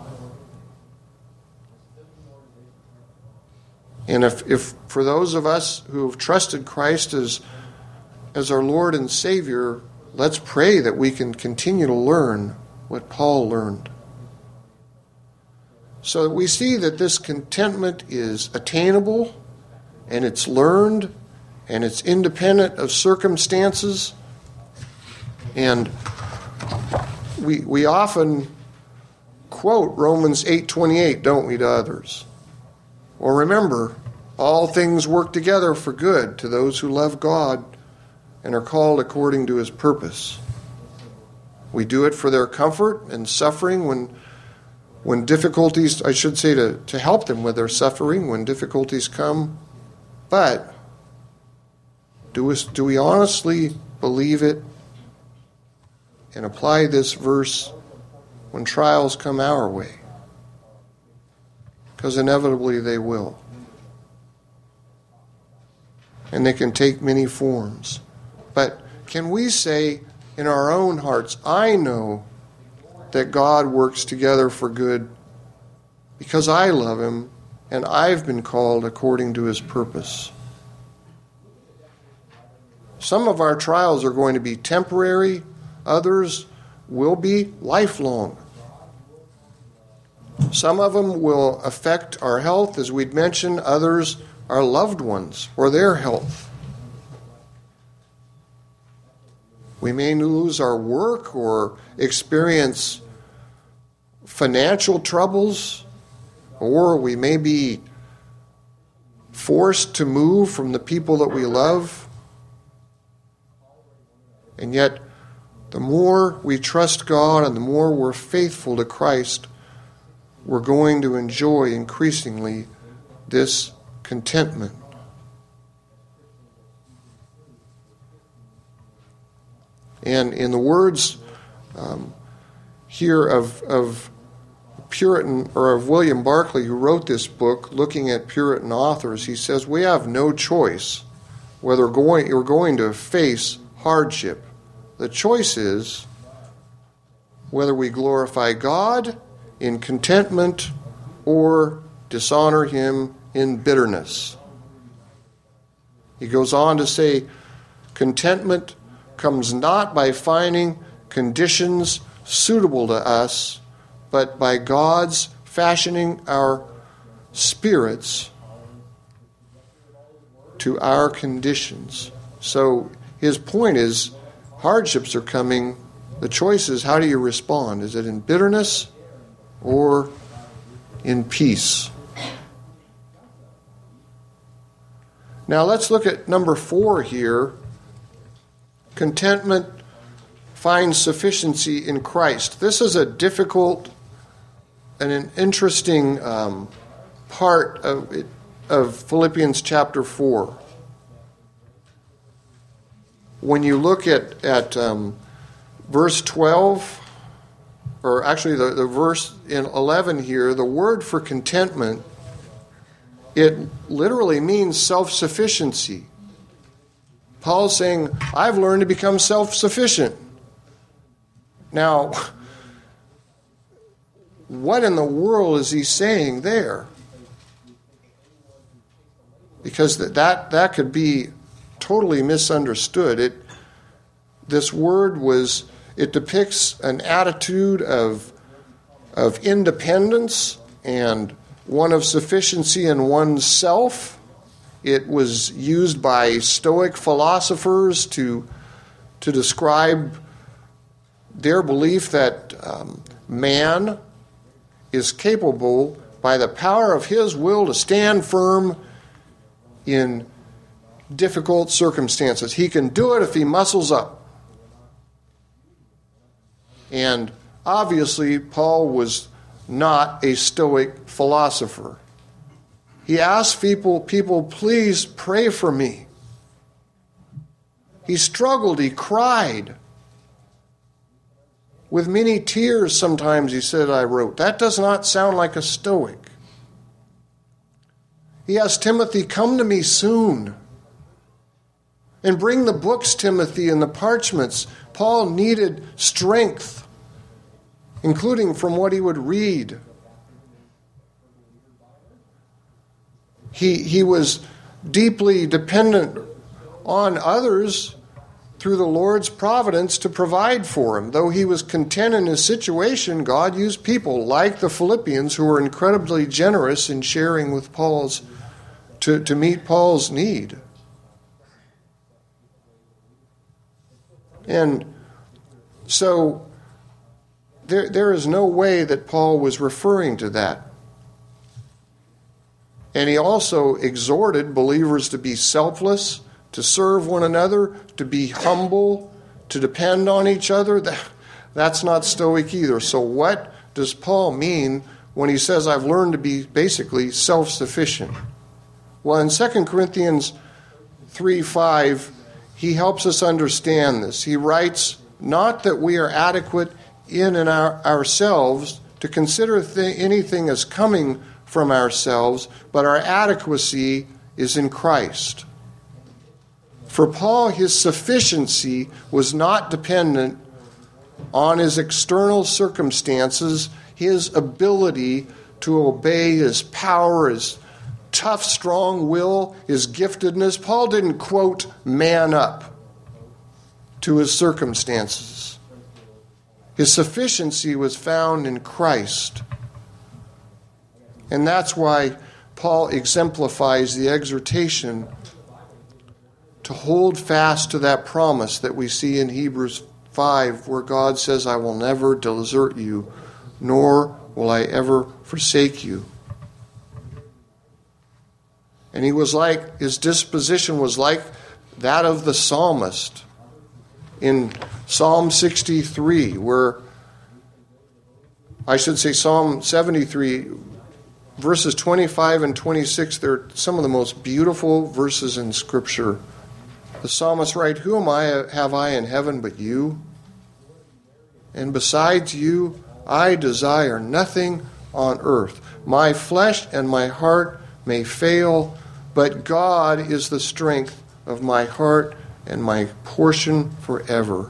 And if, if for those of us who have trusted Christ as, as our Lord and Savior, let's pray that we can continue to learn what Paul learned. So that we see that this contentment is attainable, and it's learned, and it's independent of circumstances. And we we often quote Romans eight twenty-eight, don't we, to others? Or remember, all things work together for good to those who love God and are called according to his purpose. We do it for their comfort and suffering when when difficulties, I should say, to, to help them with their suffering when difficulties come. But do we, do we honestly believe it and apply this verse when trials come our way? Because inevitably they will. And they can take many forms. But can we say in our own hearts, I know that God works together for good because I love him and I've been called according to his purpose. Some of our trials are going to be temporary, others will be lifelong. Some of them will affect our health, as we'd mentioned, others our loved ones or their health. We may lose our work or experience financial troubles, or we may be forced to move from the people that we love. And yet, the more we trust God and the more we're faithful to Christ, we're going to enjoy increasingly this contentment. And in the words um, here of, of Puritan, or of William Barclay, who wrote this book, looking at Puritan authors, he says, we have no choice whether going, you're going to face hardship. The choice is whether we glorify God in contentment or dishonor him in bitterness. He goes on to say, contentment comes not by finding conditions suitable to us, but by God's fashioning our spirits to our conditions. So his point is, hardships are coming. The choice is, how do you respond? Is it in bitterness or in peace? Now let's look at number four here. Contentment finds sufficiency in Christ. This is a difficult and an interesting um, part of it, of Philippians chapter four. When you look at, at um, verse twelve, or actually the, the verse in eleven here, the word for contentment, it literally means self-sufficiency. Paul's saying, I've learned to become self-sufficient. Now, what in the world is he saying there? Because that that, that could be totally misunderstood. It this word was it depicts an attitude of of independence and one of sufficiency in oneself. It was used by Stoic philosophers to to describe their belief that um, man is capable by the power of his will to stand firm in difficult circumstances. He can do it if he muscles up. And obviously, Paul was not a Stoic philosopher. He asked people, people, please pray for me. He struggled, he cried. With many tears sometimes, he said, I wrote. That does not sound like a Stoic. He asked Timothy, come to me soon. And bring the books, Timothy, and the parchments. Paul needed strength, including from what he would read. He, he was deeply dependent on others through the Lord's providence to provide for him. Though he was content in his situation, God used people like the Philippians who were incredibly generous in sharing with Paul's, to, to meet Paul's need. And so there, there is no way that Paul was referring to that. And he also exhorted believers to be selfless, to serve one another, to be humble, to depend on each other. That, that's not Stoic either. So what does Paul mean when he says, I've learned to be basically self-sufficient? Well, in Second Corinthians three five, he helps us understand this. He writes, not that we are adequate in and our, ourselves to consider th- anything as coming from ourselves, but our adequacy is in Christ. For Paul, his sufficiency was not dependent on his external circumstances, his ability to obey, his power, his tough, strong will, his giftedness. Paul didn't, quote, man up to his circumstances. His sufficiency was found in Christ. And that's why Paul exemplifies the exhortation to hold fast to that promise that we see in Hebrews five, where God says, I will never desert you, nor will I ever forsake you. And he was like, his disposition was like that of the psalmist in Psalm sixty-three, where, I should say Psalm seventy-three, verses twenty-five and twenty-six, they're some of the most beautiful verses in Scripture. The psalmist writes, who am I, have I in heaven but you? And besides you, I desire nothing on earth. My flesh and my heart may fail, but God is the strength of my heart and my portion forever.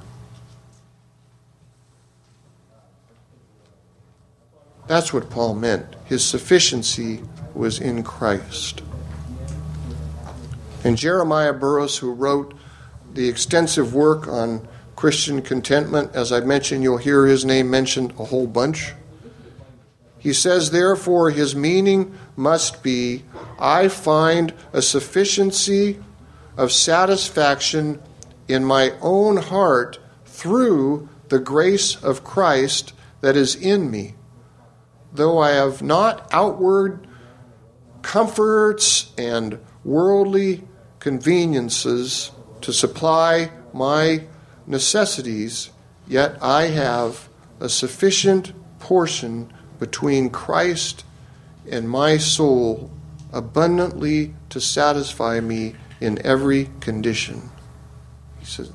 That's what Paul meant. His sufficiency was in Christ. And Jeremiah Burroughs, who wrote the extensive work on Christian contentment. As I mentioned, you'll hear his name mentioned a whole bunch. He says, therefore, his meaning must be, I find a sufficiency of satisfaction in my own heart through the grace of Christ that is in me. Though I have not outward comforts and worldly conveniences to supply my necessities, yet I have a sufficient portion between Christ and my soul abundantly to satisfy me in every condition. He says,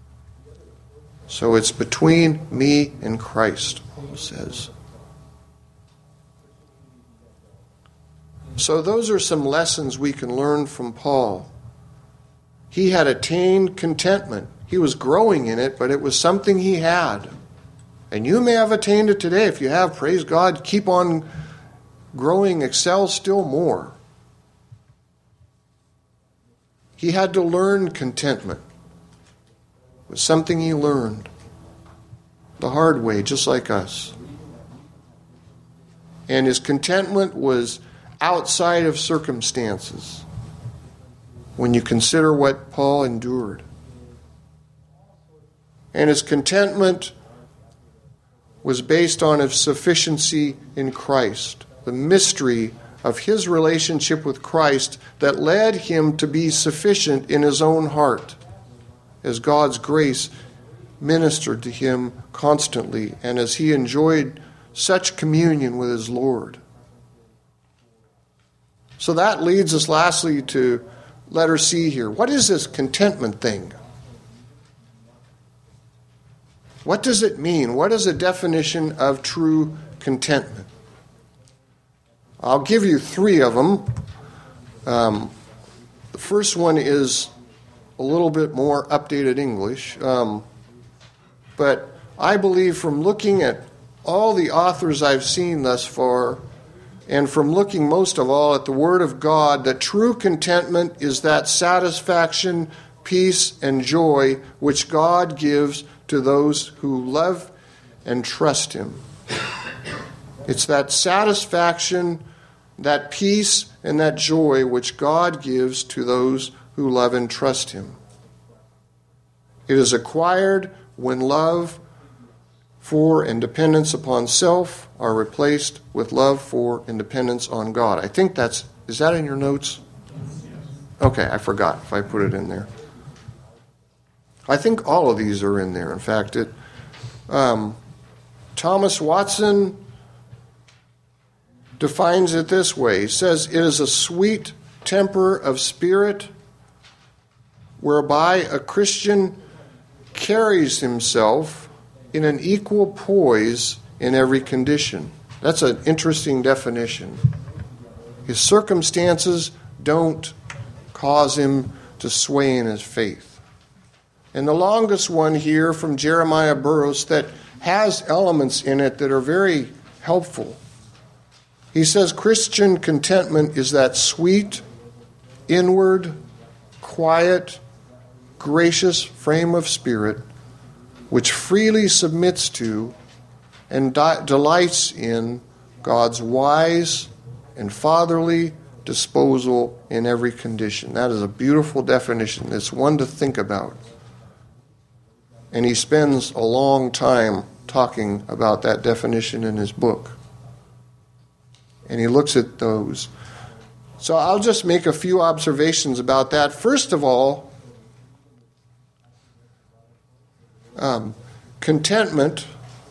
so it's between me and Christ, Paul says. So those are some lessons we can learn from Paul. He had attained contentment. He was growing in it, but it was something he had. And you may have attained it today. If you have, praise God, keep on growing, excel still more. He had to learn contentment. It was something he learned the hard way, just like us. And his contentment was outside of circumstances when you consider what Paul endured. And his contentment was based on his sufficiency in Christ, the mystery of his relationship with Christ that led him to be sufficient in his own heart, as God's grace ministered to him constantly, and as he enjoyed such communion with his Lord. So that leads us lastly to letter C here. What is this contentment thing? What does it mean? What is a definition of true contentment? I'll give you three of them. Um, the first one is a little bit more updated English. Um, but I believe from looking at all the authors I've seen thus far, and from looking most of all at the Word of God, that true contentment is that satisfaction, peace, and joy which God gives to those who love and trust Him. It's that satisfaction, that peace, and that joy which God gives to those who love and trust Him. It is acquired when love for and dependence upon self are replaced with love for and dependence on God. I think that's, is that in your notes? Okay, I forgot if I put it in there. I think all of these are in there. In fact, it, um, Thomas Watson defines it this way. He says, it is a sweet temper of spirit whereby a Christian carries himself in an equal poise in every condition. That's an interesting definition. His circumstances don't cause him to sway in his faith. And the longest one here from Jeremiah Burroughs that has elements in it that are very helpful. He says Christian contentment is that sweet, inward, quiet, gracious frame of spirit which freely submits to and di- delights in God's wise and fatherly disposal in every condition. That is a beautiful definition. It's one to think about. And he spends a long time talking about that definition in his book. And he looks at those. So I'll just make a few observations about that. First of all, um, contentment,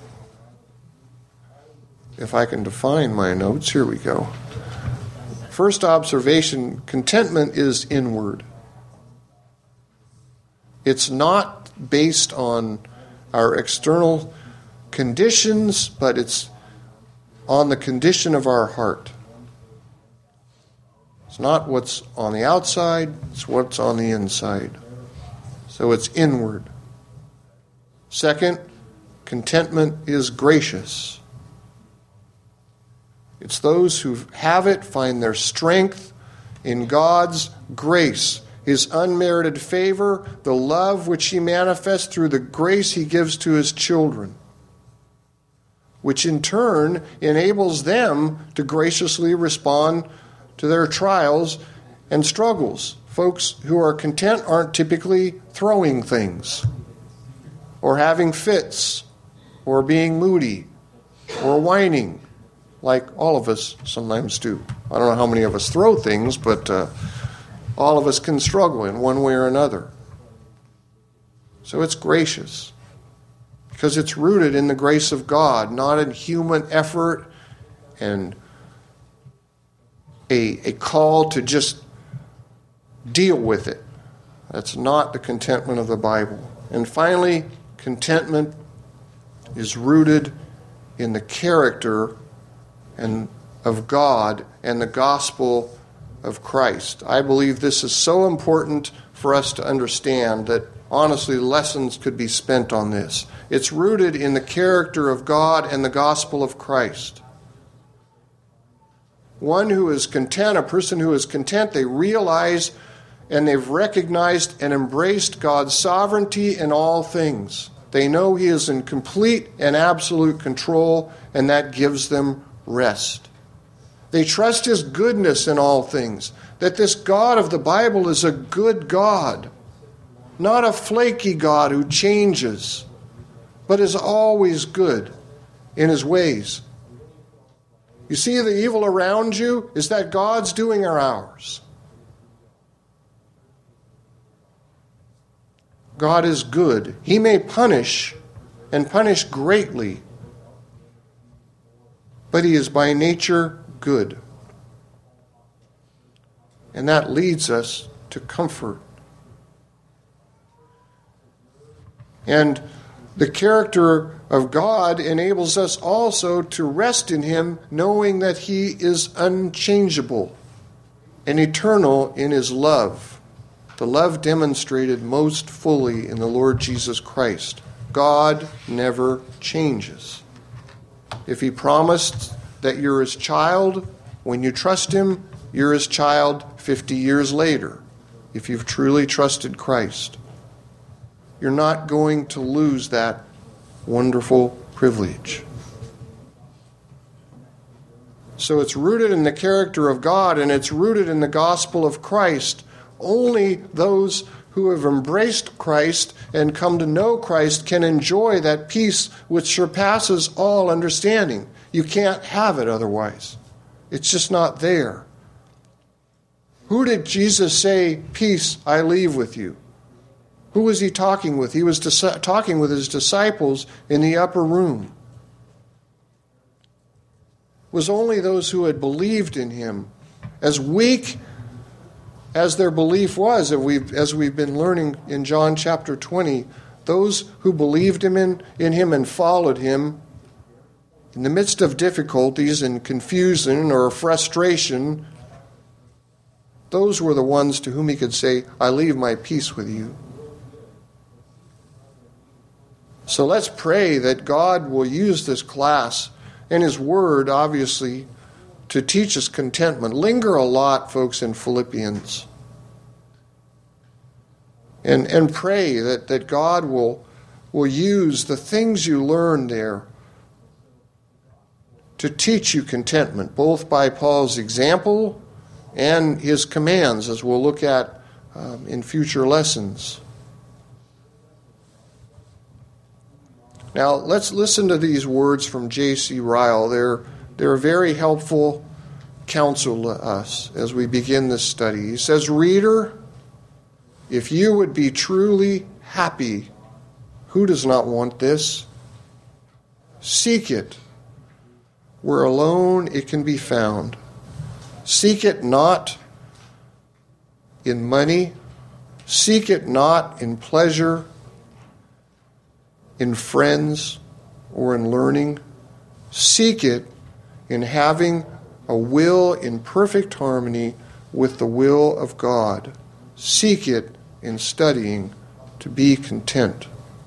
if I can define my notes, here we go. First observation, contentment is inward. It's not based on our external conditions, but it's on the condition of our heart. It's not what's on the outside, it's what's on the inside. So it's inward. Second, contentment is gracious. It's those who have it find their strength in God's grace his unmerited favor, the love which he manifests through the grace he gives to his children, which in turn enables them to graciously respond to their trials and struggles. Folks who are content aren't typically throwing things, or having fits, or being moody, or whining, like all of us sometimes do. I don't know how many of us throw things, but uh, all of us can struggle in one way or another. So it's gracious, because it's rooted in the grace of God, not in human effort and a, a call to just deal with it. That's not the contentment of the Bible. And finally, contentment is rooted in the character and of God and the gospel of Christ. I believe this is so important for us to understand that honestly lessons could be spent on this. It's rooted in the character of God and the gospel of Christ. One who is content, a person who is content, they realize and they've recognized and embraced God's sovereignty in all things. They know he is in complete and absolute control, and that gives them rest. They trust his goodness in all things, that this God of the Bible is a good God, not a flaky God who changes, but is always good in his ways. You see the evil around you? Is that God's doing or ours? God is good. He may punish, and punish greatly, but he is by nature good. And that leads us to comfort. And the character of God enables us also to rest in him, knowing that he is unchangeable and eternal in his love. The love demonstrated most fully in the Lord Jesus Christ. God never changes. If he promised that you're his child, when you trust him, you're his child fifty years later, if you've truly trusted Christ. You're not going to lose that wonderful privilege. So it's rooted in the character of God, and it's rooted in the gospel of Christ. Only those who have embraced Christ and come to know Christ can enjoy that peace which surpasses all understanding. You can't have it otherwise. It's just not there. Who did Jesus say, "Peace I leave with you"? Who was he talking with? He was dis- talking with his disciples in the upper room. It was only those who had believed in him, as weak as their belief was, as we've, as we've been learning in John chapter twenty, those who believed him in, in him and followed him, in the midst of difficulties and confusion or frustration, those were the ones to whom he could say, "I leave my peace with you." So let's pray that God will use this class and his word, obviously, to teach us contentment. Linger a lot, folks, in Philippians. And and pray that, that God will, will use the things you learn there to teach you contentment, both by Paul's example and his commands, as we'll look at um, in future lessons. Now, let's listen to these words from J C Ryle. They're, they're a very helpful counsel to us as we begin this study. He says, "Reader, if you would be truly happy, who does not want this? Seek it where alone it can be found. Seek it not in money. Seek it not in pleasure, in friends, or in learning. Seek it in having a will in perfect harmony with the will of God. Seek it in studying to be content."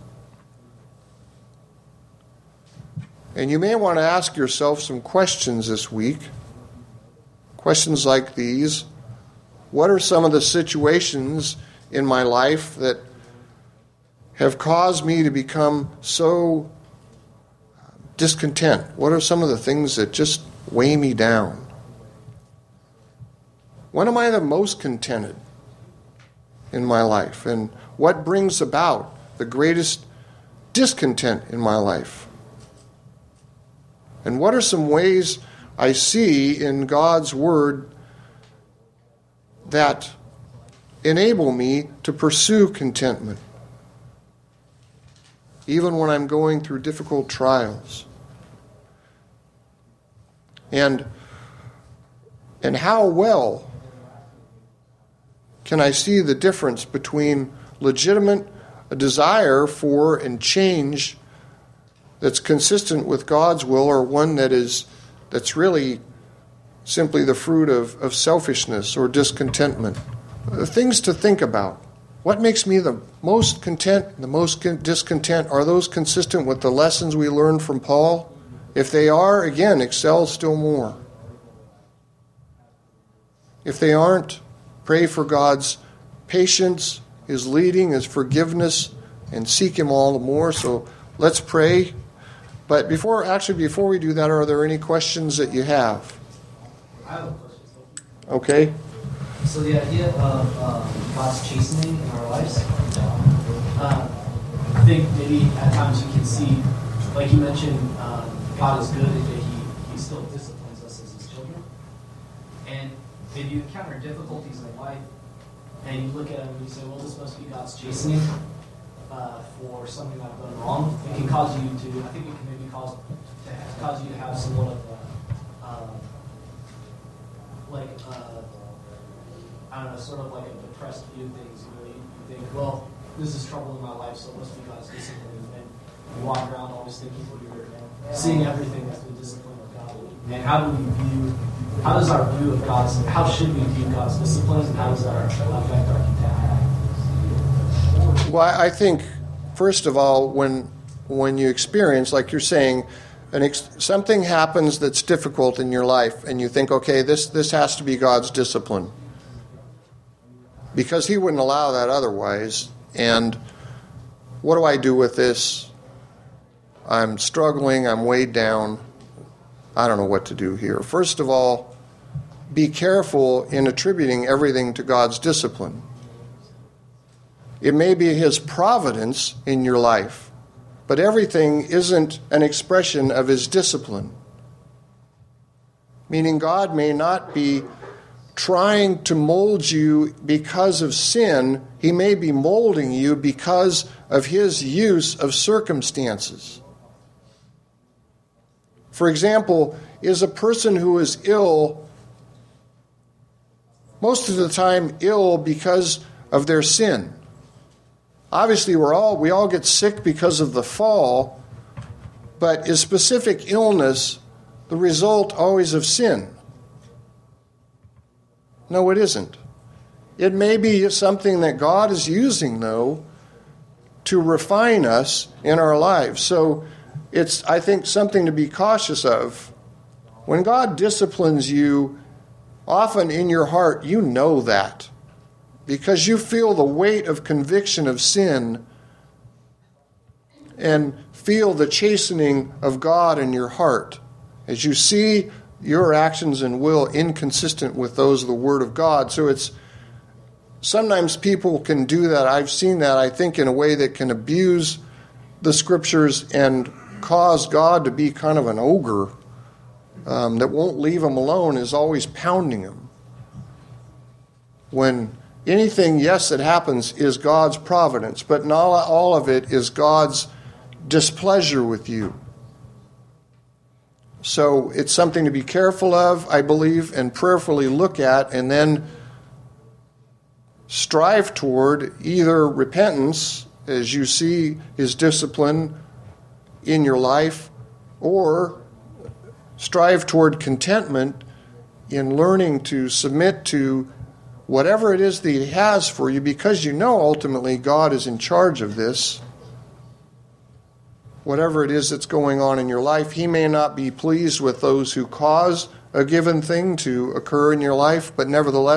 And you may want to ask yourself some questions this week. Questions like these. What are some of the situations in my life that have caused me to become so discontent? What are some of the things that just weigh me down? When am I the most contented in my life? And what brings about the greatest discontent in my life? And what are some ways I see in God's Word that enable me to pursue contentment, even when I'm going through difficult trials? And, and how well can I see the difference between legitimate a desire for and change that's consistent with God's will, or one that is that's really simply the fruit of, of selfishness or discontentment? Uh, things to think about. What makes me the most content, the most con- discontent? Are those consistent with the lessons we learned from Paul? If they are, again, excel still more. If they aren't, pray for God's patience, His leading, His forgiveness, and seek Him all the more. So let's pray. But before, actually, before we do that, are there any questions that you have? I have a question. Okay. So the idea of um, God's chastening in our lives, uh, I think maybe at times you can see, like you mentioned, um, God is good and that he, he still disciplines us as His children. And if you encounter difficulties in life, and you look at them and you say, well, this must be God's chastening uh, for something that I've done wrong, it can cause you to, I think it can maybe cause, to cause you to have somewhat of a, uh, like, uh, I don't know, sort of like a depressed view of things. You know, you, you think, well, this is trouble in my life, so it must be God's discipline. And you walk around always thinking you're seeing everything as the discipline of God. And how do we view, how does our view of God's, how should we view God's discipline, and how does that affect our contentment? Well, I think, first of all, when when you experience, like you're saying, an ex- something happens that's difficult in your life, and you think, okay, this this has to be God's discipline, because He wouldn't allow that otherwise. And what do I do with this? I'm struggling. I'm weighed down. I don't know what to do here. First of all, be careful in attributing everything to God's discipline. It may be His providence in your life, but everything isn't an expression of His discipline. Meaning God may not be trying to mold you because of sin. He may be molding you because of His use of circumstances. For example, is a person who is ill most of the time ill because of their sin? Obviously, we're all we all get sick because of the fall, but is specific illness the result always of sin? No, it isn't. It may be something that God is using, though, to refine us in our lives. So it's, I think, something to be cautious of. When God disciplines you, often in your heart, you know that, because you feel the weight of conviction of sin and feel the chastening of God in your heart as you see your actions and will inconsistent with those of the Word of God. So it's sometimes people can do that. I've seen that, I think, in a way that can abuse the Scriptures and cause God to be kind of an ogre um, that won't leave them alone, is always pounding them. When anything, yes, that happens is God's providence, but not all of it is God's displeasure with you. So it's something to be careful of, I believe, and prayerfully look at, and then strive toward either repentance as you see His discipline in your life, or strive toward contentment in learning to submit to whatever it is that He has for you, because you know ultimately God is in charge of this. Whatever it is that's going on in your life, He may not be pleased with those who cause a given thing to occur in your life, but nevertheless,